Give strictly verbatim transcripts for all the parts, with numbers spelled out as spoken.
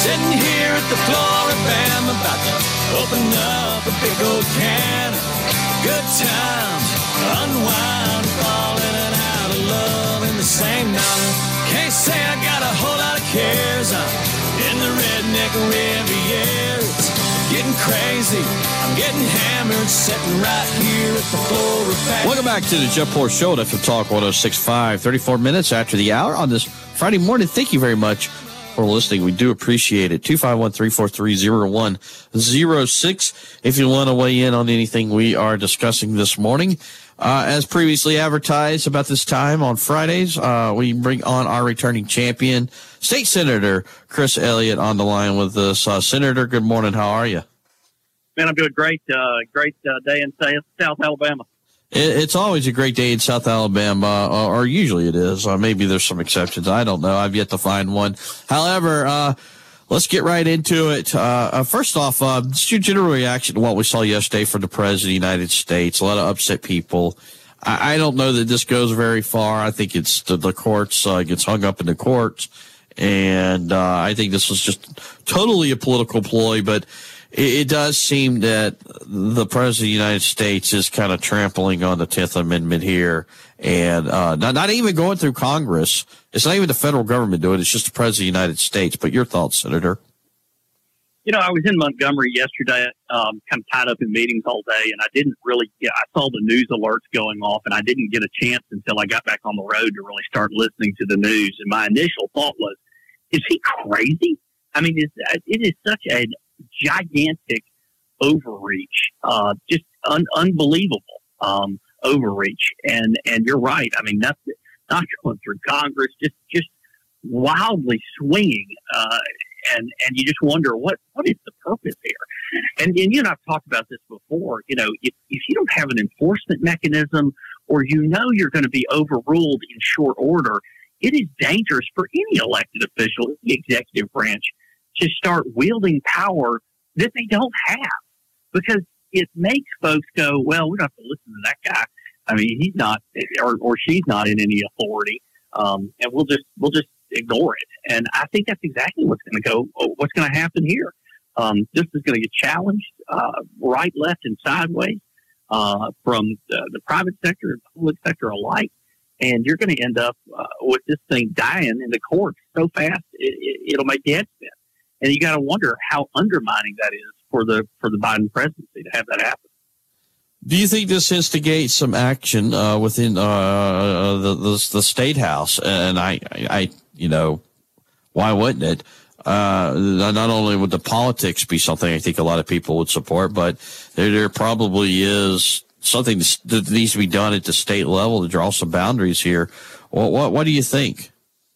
Sitting here at the Floribama, about to open up a big old can of good times, unwind, fall in and out of love in the same night. Can't say I got a whole lot of cares. I'm in the redneck Riviera. It's getting crazy. I'm getting hammered, sitting right here at the Floribama. Welcome back to the Jeff Poor Show at F M Talk one oh six point five, thirty-four minutes after the hour on this Friday morning. Thank you very much for listening. We do appreciate it. two five one, three four three, zero one zero six if you want to weigh in on anything we are discussing this morning. Uh, as previously advertised, about this time on Fridays, uh, we bring on our returning champion, State Senator Chris Elliott, on the line with us. Uh, Senator, good morning. How are you? Man, I'm doing great. Uh, great uh, day in South Alabama. It's always a great day in South Alabama, or usually it is. Uh, maybe there's some exceptions. I don't know. I've yet to find one. However, uh, let's get right into it. Uh, uh, first off, uh, just your general reaction to what we saw yesterday from the President of the United States. A lot of upset people. I, I don't know that this goes very far. I think it's the, the courts, uh, gets hung up in the courts. And uh, I think this was just totally a political ploy, but it does seem that the President of the United States is kind of trampling on the tenth Amendment here, and uh, not, not even going through Congress. It's not even the federal government doing it. It's just the President of the United States. But your thoughts, Senator? You know, I was in Montgomery yesterday, um, kind of tied up in meetings all day, and I didn't really get, I saw the news alerts going off, and I didn't get a chance until I got back on the road to really start listening to the news. And my initial thought was, is he crazy? I mean, it's, it is such a gigantic overreach, uh, just un- unbelievable um, overreach. And and you're right. I mean, that's not going through Congress, just just wildly swinging. Uh, and and you just wonder what what is the purpose here? And and you and I've talked about this before. You know, if if you don't have an enforcement mechanism, or you know you're going to be overruled in short order, it is dangerous for any elected official in the executive branch to start wielding power that they don't have, because it makes folks go, well, we don't have to listen to that guy. I mean, he's not, or, or she's not in any authority, um, and we'll just we'll just ignore it. And I think that's exactly what's going to go. What's going to happen here? Um, this is going to get challenged uh, right, left, and sideways uh, from the, the private sector and public sector alike, and you're going to end up uh, with this thing dying in the courts so fast it, it, it'll make the head spin. And you got to wonder how undermining that is for the for the Biden presidency to have that happen. Do you think this instigates some action uh, within uh, the, the the state house? And I, I, you know, why wouldn't it? Uh, not only would the politics be something I think a lot of people would support, but there, there probably is something that needs to be done at the state level to draw some boundaries here. What what, what do you think?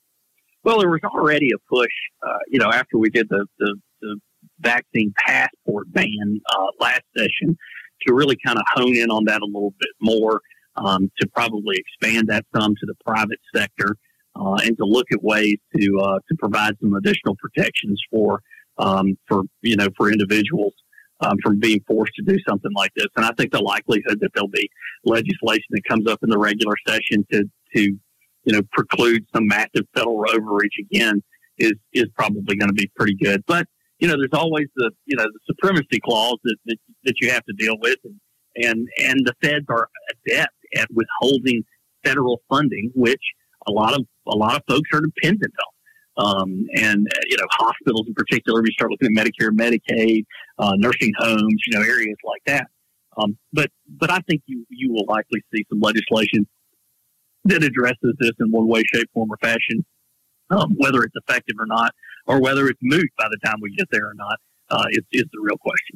Well, there was already a push, uh, you know, after we did the, the, the vaccine passport ban uh, last session, to really kind of hone in on that a little bit more, um, to probably expand that some to the private sector, uh, and to look at ways to uh, to provide some additional protections for um, for you know for individuals um, from being forced to do something like this. And I think the likelihood that there'll be legislation that comes up in the regular session to to you know, preclude some massive federal overreach again is, is probably going to be pretty good. But, you know, there's always the, you know, the supremacy clause that, that, that you have to deal with. And, and, and the feds are adept at withholding federal funding, which a lot of, a lot of folks are dependent on. Um, and, uh, you know, hospitals in particular, we start looking at Medicare, Medicaid, uh, nursing homes, you know, areas like that. Um, but, but I think you, you will likely see some legislation that addresses this in one way, shape, form, or fashion, um, whether it's effective or not, or whether it's moot by the time we get there or not, uh, is, is the real question.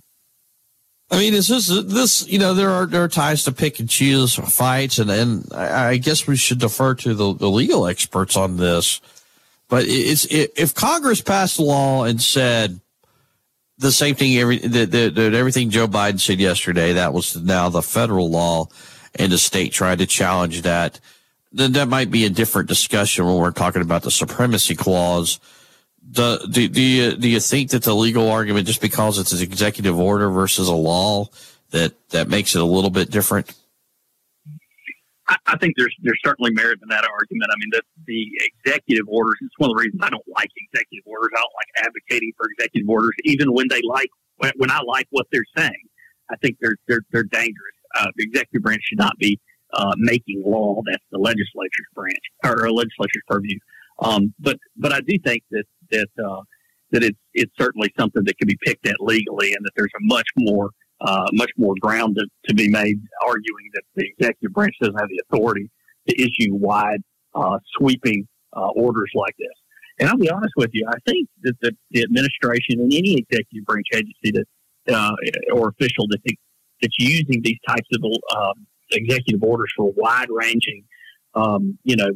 I mean, is this, this, you know, there are, there are times to pick and choose fights, and, and I guess we should defer to the, the legal experts on this. But it's, if Congress passed a law and said the same thing, every, that, that, that everything Joe Biden said yesterday, that was now the federal law, and the state tried to challenge that, then that might be a different discussion when we're talking about the supremacy clause. Do, do, do you do you think that the legal argument, just because it's an executive order versus a law, that, that makes it a little bit different? I, I think there's there's certainly merit in that argument. I mean, the, the executive orders, it's one of the reasons I don't like executive orders. I don't like advocating for executive orders, even when they like, when, when I like what they're saying. I think they're, they're, they're dangerous. Uh, the executive branch should not be uh, making law. That's the legislature's branch or legislature's purview. Um, but, but I do think that, that, uh, that it's, it's certainly something that can be picked at legally, and that there's a much more, uh, much more ground to, to be made arguing that the executive branch doesn't have the authority to issue wide, uh, sweeping, uh, orders like this. And I'll be honest with you, I think that the, the administration and any executive branch agency that, uh, or official that that's using these types of um, executive orders for wide-ranging, um, you know,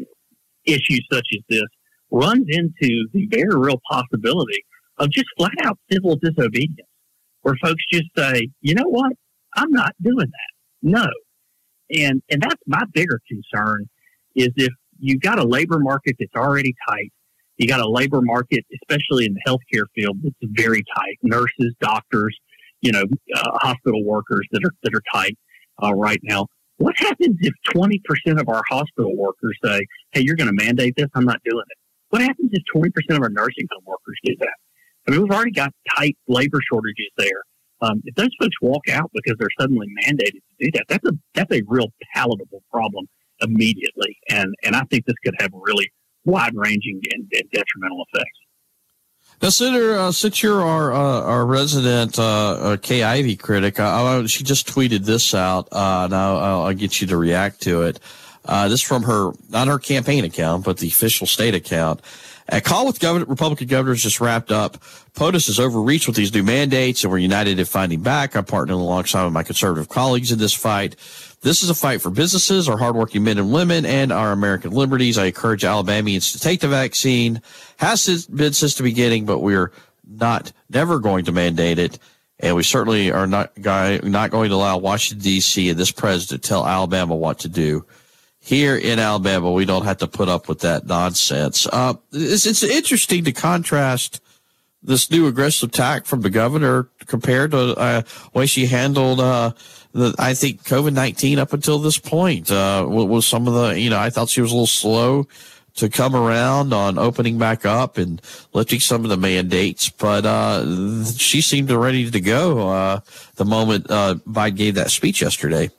issues such as this, runs into the very real possibility of just flat-out civil disobedience, where folks just say, you know what, I'm not doing that. No. And and that's my bigger concern, is if you've got a labor market that's already tight, you got a labor market, especially in the healthcare field, that's very tight. Nurses, doctors, you know, uh, hospital workers that are that are tight uh, right now. What happens if twenty percent of our hospital workers say, "Hey, you're going to mandate this? I'm not doing it." What happens if twenty percent of our nursing home workers do that? I mean, we've already got tight labor shortages there. Um, if those folks walk out because they're suddenly mandated to do that, that's a that's a real palatable problem immediately, and and I think this could have really wide-ranging and, and detrimental effects. Now, Senator, uh, since you're our uh, our resident uh, uh, Kay Ivey critic, I, I, she just tweeted this out, uh, and I'll, I'll get you to react to it. Uh, this is from her, not her campaign account, but the official state account. A call with governor, Republican governors just wrapped up. POTUS has overreached with these new mandates, and we're united in fighting back. I'm partnering alongside with my conservative colleagues in this fight. This is a fight for businesses, our hardworking men and women, and our American liberties. I encourage Alabamians to take the vaccine. Has been since the beginning, but we're not, never going to mandate it. And we certainly are not, not going to allow Washington, D C and this president to tell Alabama what to do. Here in Alabama, we don't have to put up with that nonsense. Uh, it's, it's interesting to contrast this new aggressive tack from the governor compared to uh, the way she handled, uh, the, I think, COVID nineteen up until this point. Uh, was some of the, you know, I thought she was a little slow to come around on opening back up and lifting some of the mandates, but uh, she seemed ready to go uh, the moment uh, Biden gave that speech yesterday.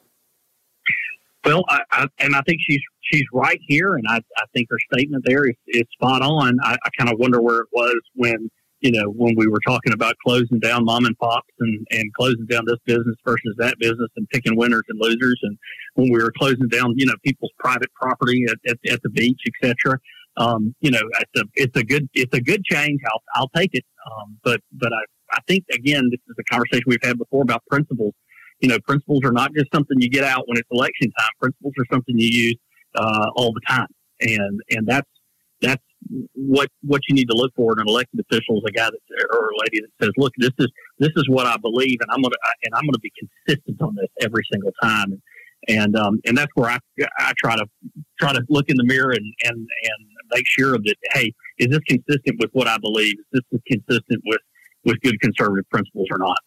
Well, I, I, and I think she's she's right here, and I, I think her statement there is, is spot on. I, I kind of wonder where it was when, you know, when we were talking about closing down mom and pops and, and closing down this business versus that business and picking winners and losers, and when we were closing down, you know, people's private property at, at, at the beach, et cetera. Um, you know, it's a it's a good it's a good change. I'll I'll take it. Um, but but I I think again, this is a conversation we've had before about principles. You know, principles are not just something you get out when it's election time. Principles are something you use uh, all the time, and and that's that's what what you need to look for in an elected official is a guy that or a lady that says, "Look, this is this is what I believe, and I'm gonna and I'm gonna be consistent on this every single time." And and um, and that's where I I try to try to look in the mirror and and and make sure that, hey, is this consistent with what I believe? Is this consistent with with good conservative principles or not?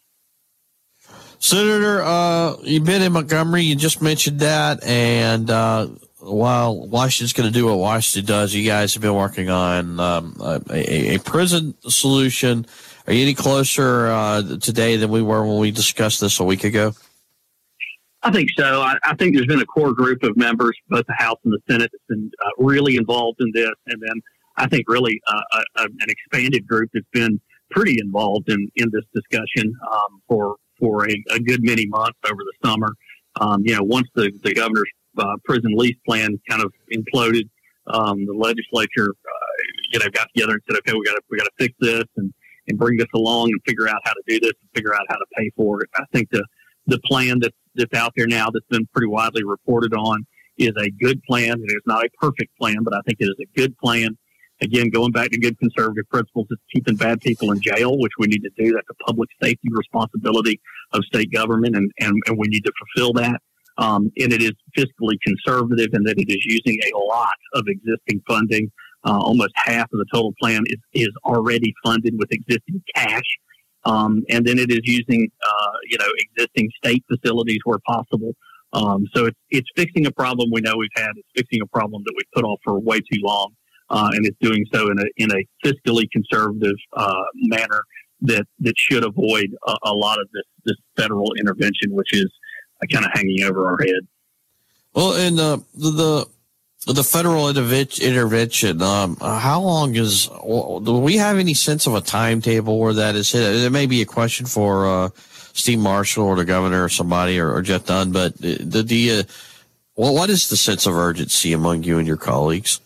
Senator, uh, you've been in Montgomery. You just mentioned that. And uh, while Washington's going to do what Washington does, you guys have been working on um, a, a prison solution. Are you any closer uh, today than we were when we discussed this a week ago? I think so. I, I think there's been a core group of members, both the House and the Senate, that's been uh, really involved in this. And then I think really uh, a, a, an expanded group that's been pretty involved in, in this discussion um, for for a, a good many months over the summer. Um, you know, once the, the governor's uh, prison lease plan kind of imploded, um, the legislature, uh, you know, got together and said, okay, we got to, we got to fix this and, and bring this along and figure out how to do this and figure out how to pay for it. I think the, the plan that's, that's out there now that's been pretty widely reported on is a good plan. It is not a perfect plan, but I think it is a good plan. Again, going back to good conservative principles, it's keeping bad people in jail, which we need to do. That's a public safety responsibility of state government, and, and, and we need to fulfill that. Um, and it is fiscally conservative in that it is using a lot of existing funding. Uh, almost half of the total plan is, is already funded with existing cash. Um, and then it is using, uh, you know, existing state facilities where possible. Um, so it's it's fixing a problem we know we've had. It's fixing a problem that we've put off for way too long, uh, and it's doing so in a in a fiscally conservative uh, manner that that should avoid a, a lot of this this federal intervention, which is uh, kind of hanging over our head. Well, and uh, the the federal intervention, um, how long is? Do we have any sense of a timetable where that is hit? It may be a question for uh, Steve Marshall or the governor or somebody or, or Jeff Dunn, but the the uh, well, what is the sense of urgency among you and your colleagues?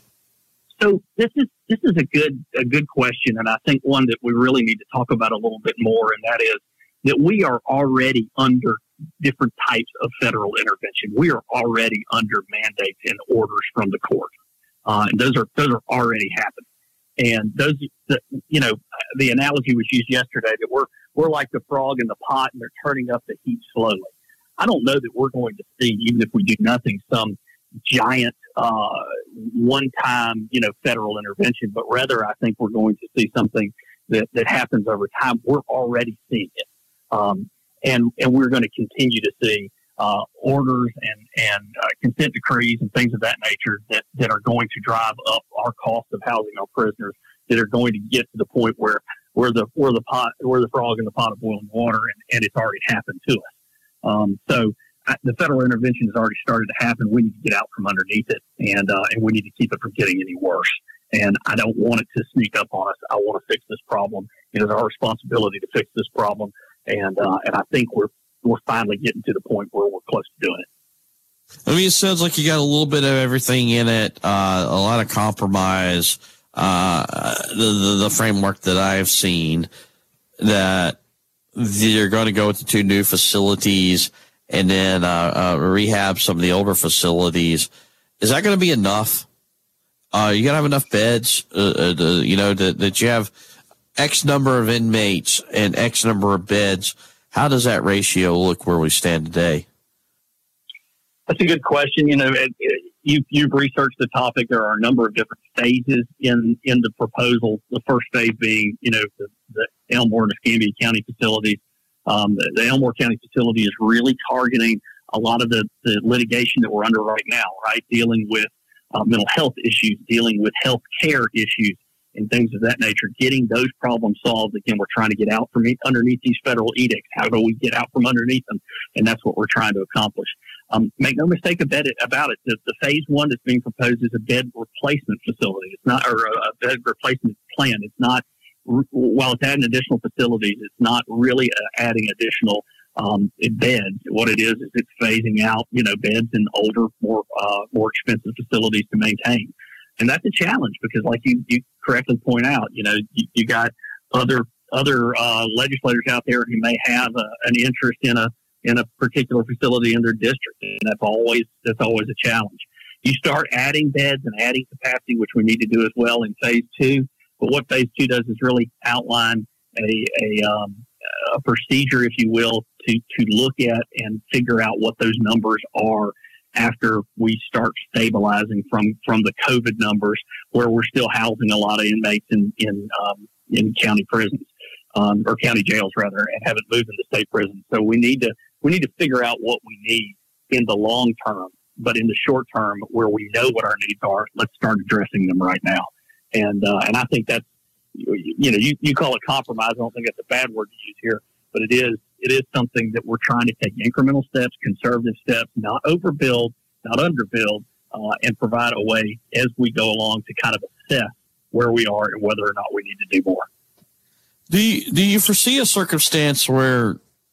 So this is this is a good a good question, and I think one that we really need to talk about a little bit more, and that is that we are already under different types of federal intervention. We are already under mandates and orders from the court, uh, and those are those are already happening. And those, the, you know, the analogy was used yesterday that we're we're like the frog in the pot, and they're turning up the heat slowly. I don't know that we're going to see, even if we do nothing, some giant uh, one-time, you know, federal intervention, but rather I think we're going to see something that, that happens over time. We're already seeing it. Um, and, and we're going to continue to see uh, orders and, and uh, consent decrees and things of that nature that, that are going to drive up our cost of housing our prisoners, that are going to get to the point where we're the, we're the pot, we're the frog in the pot of boiling water, and, and it's already happened to us. Um, so I, the federal intervention has already started to happen. We need to get out from underneath it, and uh, and we need to keep it from getting any worse. And I don't want it to sneak up on us. I want to fix this problem. It is our responsibility to fix this problem, and uh, and I think we're we're finally getting to the point where we're close to doing it. I mean, it sounds like you got a little bit of everything in it, uh, a lot of compromise. Uh, the, the the framework that I've seen, that they're going to go with the two new facilities and then uh, uh, rehab some of the older facilities. Is that going to be enough? Uh, you got to have enough beds, uh, uh, the, you know, that, that you have X number of inmates and X number of beds. How does that ratio look where we stand today? That's a good question. You know, it, it, you, you've researched the topic. There are a number of different phases in, in the proposal. The first phase being, you know, the, the Elmore and Escambia County facilities. Um, the, the Elmore County facility is really targeting a lot of the, the litigation that we're under right now, right? Dealing with uh, mental health issues, dealing with health care issues, and things of that nature, getting those problems solved. Again, we're trying to get out from underneath these federal edicts. How do we get out from underneath them? And that's what we're trying to accomplish. Um, make no mistake about it. About it. The, the phase one that's being proposed is a bed replacement facility. It's not, or a bed replacement plan. It's not, while it's adding additional facilities, it's not really adding additional um, beds. What it is is it's phasing out, you know, beds in older, more uh, more expensive facilities to maintain. And that's a challenge because, like you, you correctly point out, you know, you, you got other other uh, legislators out there who may have a, an interest in a in a particular facility in their district, and that's always that's always a challenge. You start adding beds and adding capacity, which we need to do as well in phase two. But what phase two does is really outline a a, um, a procedure, if you will, to to look at and figure out what those numbers are after we start stabilizing from, from the COVID numbers, where we're still housing a lot of inmates in in, um, in county prisons um, or county jails rather, and haven't moved into state prisons. So we need to we need to figure out what we need in the long term, but in the short term, where we know what our needs are, let's start addressing them right now. And uh, and I think that's, you know, you, you call it compromise. I don't think that's a bad word to use here, but it is it is something that we're trying to take incremental steps, conservative steps, not overbuild, not underbuild, uh, and provide a way as we go along to kind of assess where we are and whether or not we need to do more. Do you, do you foresee a circumstance where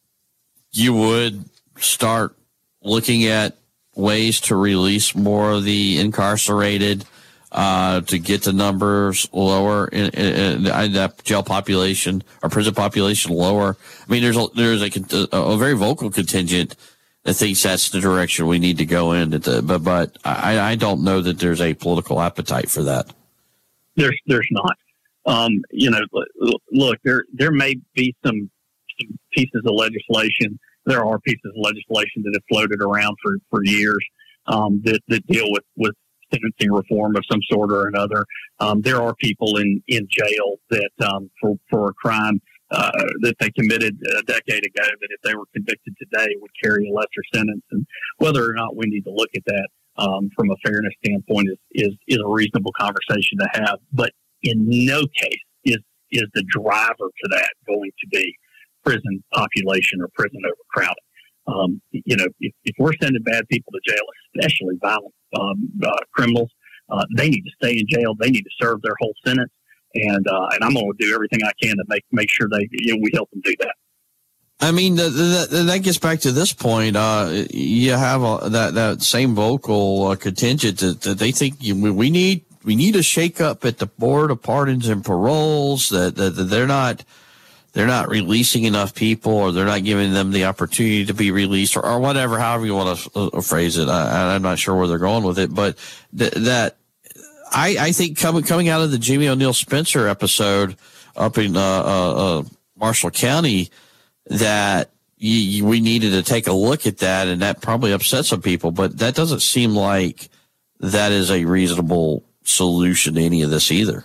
you would start looking at ways to release more of the incarcerated, Uh, to get the numbers lower in, in, in that jail population or prison population lower? I mean, there's a, there's a, a very vocal contingent that thinks that's the direction we need to go in. The, but but I, I don't know that there's a political appetite for that. There's there's not. Um, you know, look, there there may be some, some pieces of legislation. There are pieces of legislation that have floated around for, for years um, that, that deal with, with sentencing reform of some sort or another. Um, there are people in, in jail that um, for, for a crime uh, that they committed a decade ago, that if they were convicted today would carry a lesser sentence. And whether or not we need to look at that um, from a fairness standpoint is, is, is a reasonable conversation to have. But in no case is, is the driver to that going to be prison population or prison overcrowding. Um, you know, if, if we're sending bad people to jail, especially violent um, uh, criminals, uh, they need to stay in jail. They need to serve their whole sentence. And uh, and I'm going to do everything I can to make make sure they you know, we help them do that. I mean, the, the, that gets back to this point. Uh, you have a, that that same vocal uh, contingent that, that they think you, we need we need a shakeup at the Board of Pardons and Paroles. That, that, that they're not they're not releasing enough people, or they're not giving them the opportunity to be released, or, or whatever, however you want to uh, phrase it. I, I'm not sure where they're going with it, but th- that. I, I think coming coming out of the Jimmy O'Neill Spencer episode up in uh, uh, uh, Marshall County, that you, you, we needed to take a look at that, and that probably upset some people. But that doesn't seem like that is a reasonable solution to any of this either.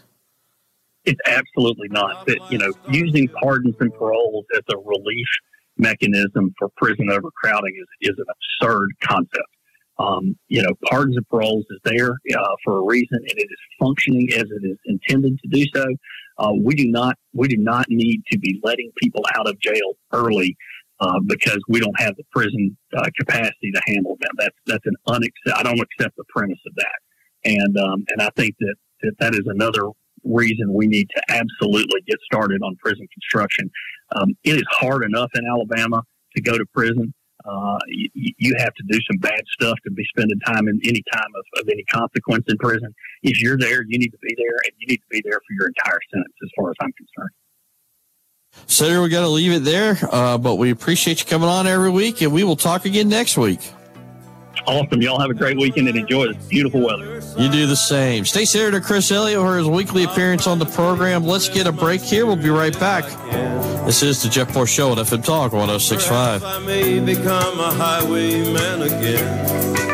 It's absolutely not. But, you know, using pardons and paroles as a relief mechanism for prison overcrowding is, is an absurd concept. Um, you know, pardons and paroles is there uh, for a reason, and it is functioning as it is intended to do so. Uh, we do not we do not need to be letting people out of jail early uh, because we don't have the prison uh, capacity to handle them. That's that's an unaccept. I don't accept the premise of that, and um, and I think that, that that is another reason we need to absolutely get started on prison construction. Um, it is hard enough in Alabama to go to prison. Uh, you, you have to do some bad stuff to be spending time in any time of, of any consequence in prison. If you're there, you need to be there, and you need to be there for your entire sentence, as far as I'm concerned. Senator, we got to leave it there, uh, but we appreciate you coming on every week, and we will talk again next week. Awesome. Y'all have a great weekend and enjoy this beautiful weather. You do the same. State Senator Chris Elliott for his weekly appearance on the program. Let's get a break here. We'll be right back. This is the Jeff Moore Show on F M Talk one oh six point five. I may become a highwayman again.